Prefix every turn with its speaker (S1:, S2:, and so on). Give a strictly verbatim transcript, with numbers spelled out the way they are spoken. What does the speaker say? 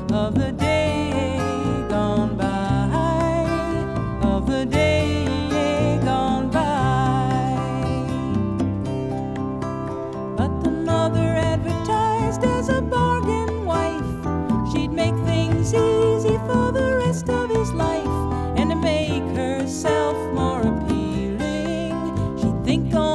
S1: of the day gone by, of the day gone by. But the mother advertised as a bargain wife. She'd make things easy for the rest of his life, and to make herself more appealing, she'd think